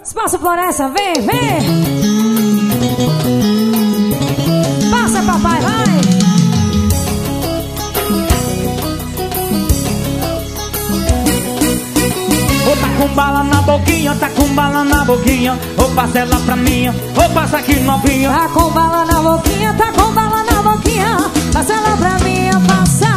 Espaço Floresta, vem, vem. Passa, papai, vai. Ô, tá com bala na boquinha, tá com bala na boquinha. Ô, passa ela pra mim, ô, passa aqui novinha. Tá com bala na boquinha, tá com bala na boquinha. Passa ela pra mim, passa.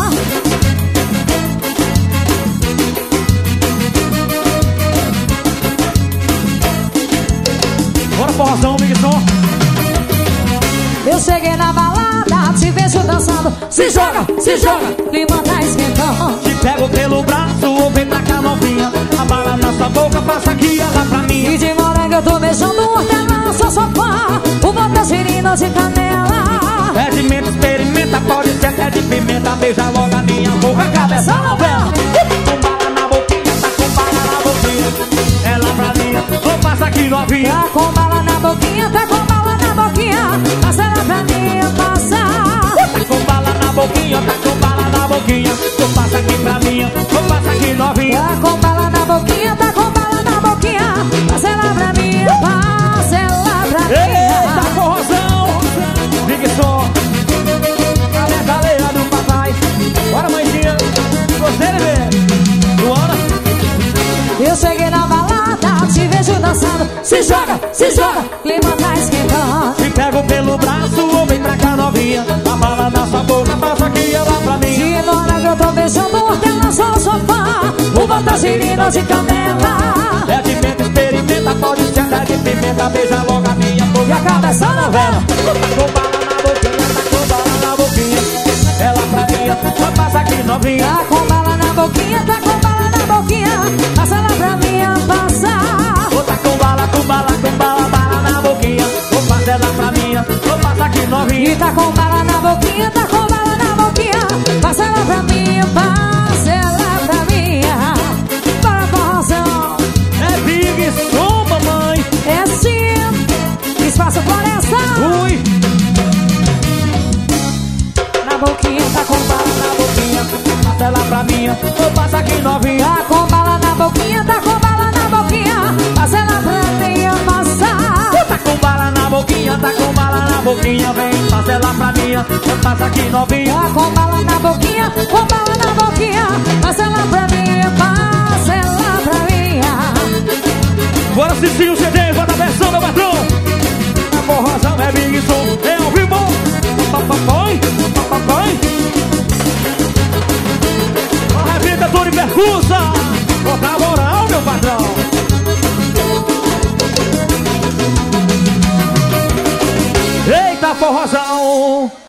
Bora, porrozão, Big Som. Eu cheguei na balada, te vejo dançando. Se joga, clima tá esquentando. Te pego pelo braço, ou vem pra cá novinha. A bala na sua boca, passa aqui ela pra mim. E de morango eu tô beijando hortelã, sou sofá. O bom tá girino de canela. É de menta, experimenta, pode ser até de pimenta. Beija logo a minha boca, cabeça novela. Com bala na boquinha, tá com bala na boquinha. Ela pra mim, ou passa aqui novinha. Tá com bala na boquinha, tá com bala na boquinha. Passa ela pra mim, passa. Tá com bala na boquinha, tá com bala na boquinha. Tu passa aqui pra mim, ou passa aqui novinha. Tá com bala na boquinha, tá com bala na boquinha. Passa ela pra mim, passa ela pra mim. Eita, corrosão! Big Som! A medalheira do papai. Bora, mãezinha! Gostei de ver! Luana! Eu cheguei na balada, te vejo dançando. Se joga, clima tá esquentando. Te pego pelo braço, ou vem pra cá novinha. A bala na sua boca, passa aqui ela pra mim. De morango eu tô beijando hortelã, sou sofá. O bom tá girino de canela. É de menta, experimenta, pode ser até de pimenta. Beija logo a minha boca, E a cabeça novela. Tá com bala na boquinha, tá com bala na boquinha. Ela pra mim, só passa aqui novinha. Tá com bala na boquinha, tá com bala na boquinha. Passa ela pra mim, passa. Ô, tá com bala, bala na boquinha. Ô, passa ela pra mim, ô, passa aqui novinha. E tá com bala na boquinha, tá com bala na boquinha. Passa ela pra mim, passa ela pra mim. Para porrozão. É Big Som, mamãe. É sim. Espaço Floresta. Ui. Na boquinha, tá com bala na boquinha. Passa ela pra mim, ô, passa aqui novinha. Tá com bala na boquinha, tá com bala na boquinha. Passa ela pra mim, passa. Tá com bala na boquinha, tá com bala na boquinha. Vem, passa ela pra mim, ô, passa aqui novinha. Tá com bala na boquinha, com bala na boquinha. Passa ela pra mim, passa ela pra mim. Bora assistir o CD, bota a versão, meu patrão. A porrozão é Big Som, é ao vivo. Papai, papai. Arrebenta Tony Percussa. Bota a moral, meu patrão. Eita, forrozão.